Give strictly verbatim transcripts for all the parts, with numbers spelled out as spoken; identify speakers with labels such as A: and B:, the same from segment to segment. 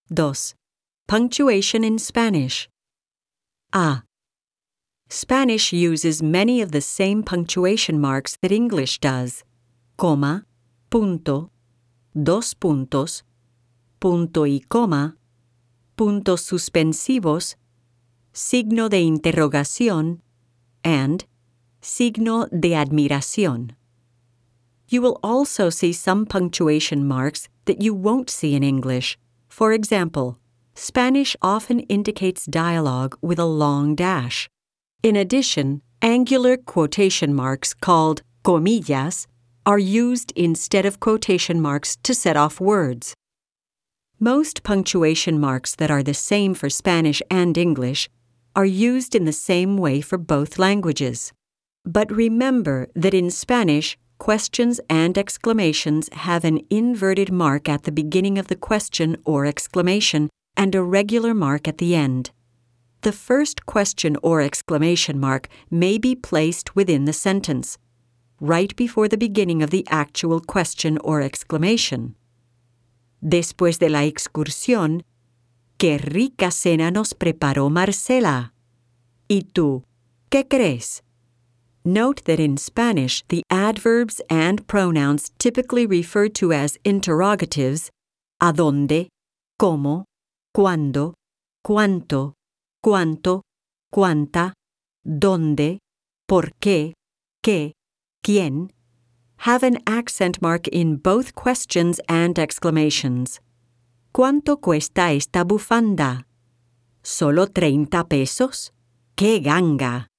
A: Dos. Punctuation in Spanish. A. Spanish uses many of the same punctuation marks that English does. Coma, punto, dos puntos, punto y coma, puntos suspensivos, signo de interrogación, and signo de admiración. You will also see some punctuation marks that you won't see in English. For example, Spanish often indicates dialogue with a long dash. In addition, angular quotation marks called comillas are used instead of quotation marks to set off words. Most punctuation marks that are the same for Spanish and English are used in the same way for both languages. But remember that in Spanish, questions and exclamations have an inverted mark at the beginning of the question or exclamation and a regular mark at the end. The first question or exclamation mark may be placed within the sentence, right before the beginning of the actual question or exclamation. Después de la excursión, qué rica cena nos preparó Marcela. ¿Y tú, qué crees? Note that in Spanish, the adverbs and pronouns typically referred to as interrogatives, ¿a dónde?, ¿cómo?, ¿cuándo?, ¿cuánto?, ¿cuánto?, ¿cuánta?, ¿dónde?, ¿por qué?, ¿qué?, ¿quién?, have an accent mark in both questions and exclamations. ¿Cuánto cuesta esta bufanda? ¿Solo treinta pesos? ¡Qué ganga!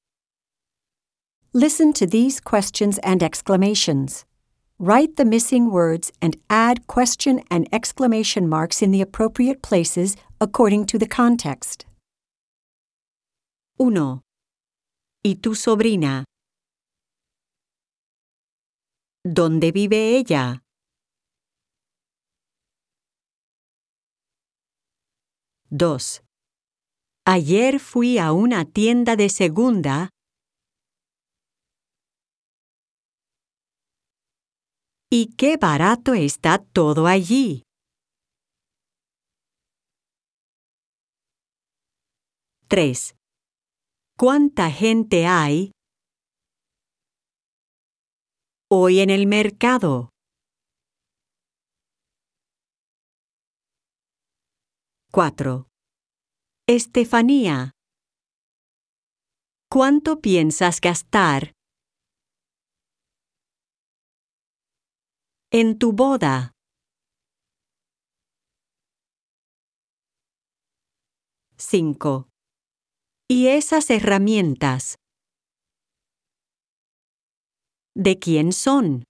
A: Listen to these questions and exclamations. Write the missing words and add question and exclamation marks in the appropriate places according to the context. Uno. ¿Y tu sobrina? ¿Dónde vive ella? Dos. Ayer fui a una tienda de segunda y qué barato está todo allí. Tres. ¿Cuánta gente hay hoy en el mercado? Cuatro. Estefanía, ¿cuánto piensas gastar en tu boda? Cinco. ¿Y esas herramientas? ¿De quién son?